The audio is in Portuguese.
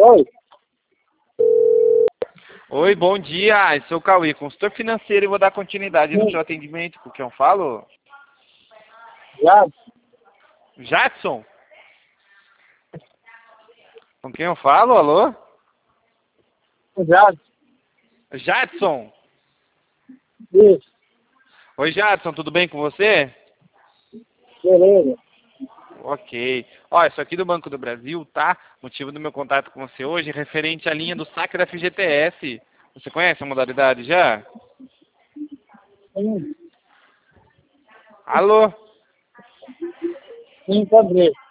Oi. Oi, bom dia. Eu sou o Cauê, consultor financeiro, e vou dar continuidade no seu atendimento. Com quem eu falo? Já? Jadson? Com quem eu falo? Alô? Já? Jadson? Isso. Oi, Jadson, tudo bem com você? Beleza. Ok. Ó, isso aqui do Banco do Brasil, tá? Motivo do meu contato com você hoje é referente à linha do saque da FGTS. Você conhece a modalidade já? Sim, Alô? sim, pode ver.